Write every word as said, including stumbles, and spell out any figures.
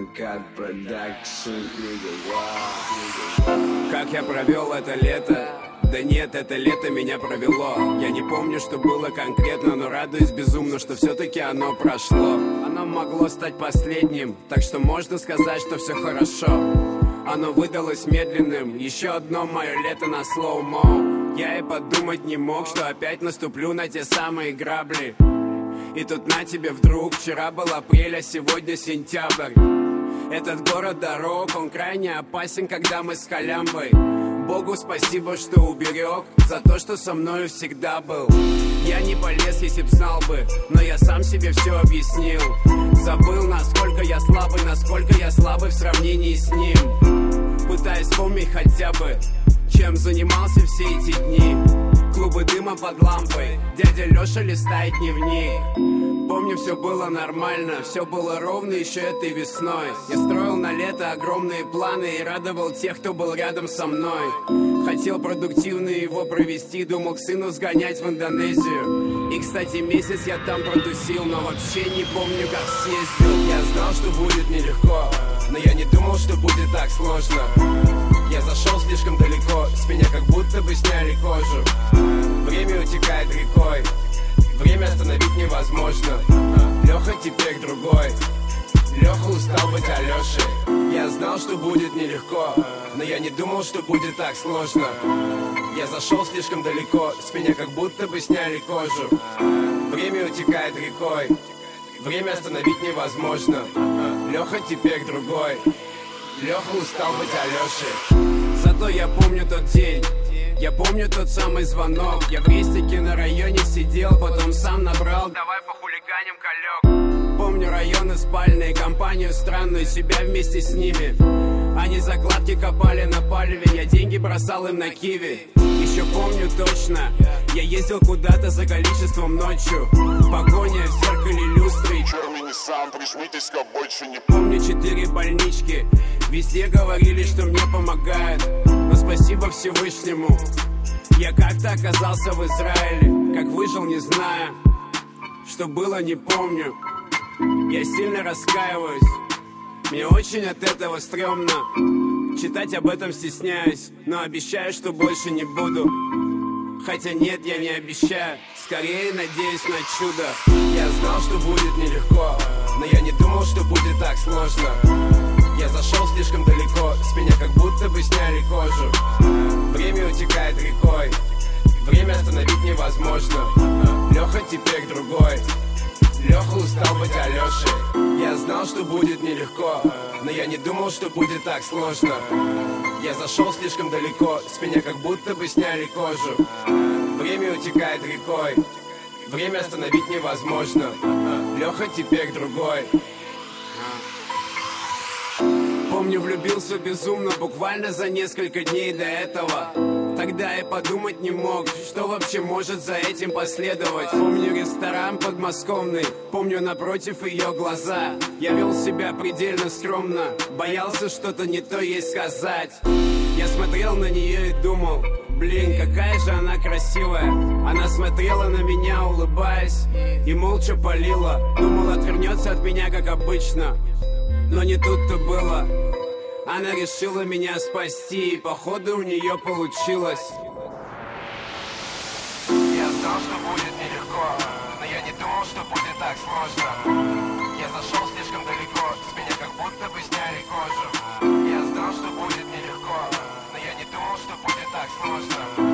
Cut Production, nigga. Как я провел это лето? Да нет, это лето меня провело. Я не помню, что было конкретно, но радуюсь безумно, что все-таки оно прошло. Оно могло стать последним, так что можно сказать, что все хорошо. Оно выдалось медленным, еще одно мое лето на слоумо. Я и подумать не мог, что опять наступлю на те самые грабли. И тут на тебе вдруг, вчера был апрель, а сегодня сентябрь. Этот город дорог, он крайне опасен, когда мы с халямбой. Богу спасибо, что уберег, за то, что со мною всегда был. Я не полез, если б знал бы, но я сам себе все объяснил. Забыл, насколько я слабый, насколько я слабый в сравнении с ним. Пытаясь вспомнить хотя бы, чем занимался все эти дни. Клубы дыма под лампой, дядя Леша листает дневник. Помню, все было нормально, все было ровно еще этой весной. Я строил на лето огромные планы и радовал тех, кто был рядом со мной. Хотел продуктивно его провести, думал к сыну сгонять в Индонезию. И, кстати, месяц я там протусил, но вообще не помню, как съездил. Я знал, что будет нелегко, но я не думал, что будет так сложно. Я зашел слишком далеко, с меня как будто бы сняли кожу. Время утекает рекой, время остановить невозможно. Леха теперь другой, Леха устал быть Алешей. Я знал, что будет нелегко, но я не думал, что будет так сложно. Я зашел слишком далеко, с меня как будто бы сняли кожу. Время утекает рекой, время остановить невозможно. Леха теперь другой, Леха устал быть Алешей. Зато я помню тот день, я помню тот самый звонок. Я в рестике на районе сидел, потом сам набрал «Давай похулиганим, колек». Помню районы спальные, компанию странную, себя вместе с ними. Они закладки копали на палеве, я деньги бросал им на киви. Еще помню точно, я ездил куда-то за количеством ночью. Погоня в зеркале люстры. Черный Ниссан, прижмитесь-ка, больше не помню четыре больнички, везде говорили, что мне помогают. Но спасибо Всевышнему, я как-то оказался в Израиле. Как выжил, не знаю, что было, не помню. Я сильно раскаиваюсь, мне очень от этого стрёмно. Читать об этом стесняюсь, но обещаю, что больше не буду. Хотя нет, я не обещаю, скорее надеюсь на чудо. Я знал, что будет нелегко, но я не думал, что будет так сложно. Я зашел слишком далеко, с меня как будто бы сняли кожу. Время утекает рекой, время остановить невозможно. Леха теперь другой, Леха устал быть Алешей. Я знал, что будет нелегко, но я не думал, что будет так сложно. Я зашел слишком далеко, с меня как будто бы сняли кожу. Время утекает рекой, время остановить невозможно. Леха теперь другой. Помню, влюбился безумно, буквально за несколько дней до этого. Тогда я подумать не мог, что вообще может за этим последовать. Помню ресторан подмосковный, помню напротив ее глаза. Я вел себя предельно скромно, боялся что-то не то ей сказать. Я смотрел на нее и думал, блин, какая же она красивая. Она смотрела на меня, улыбаясь, и молча палила. Думал, отвернется от меня, как обычно, но не тут-то было. Она решила меня спасти, и походу у нее получилось. Я знал, что будет нелегко, но я не думал, что будет так сложно. Я зашел слишком далеко, с меня как будто бы сняли кожу. Я знал, что будет нелегко, но я не думал, что будет так сложно.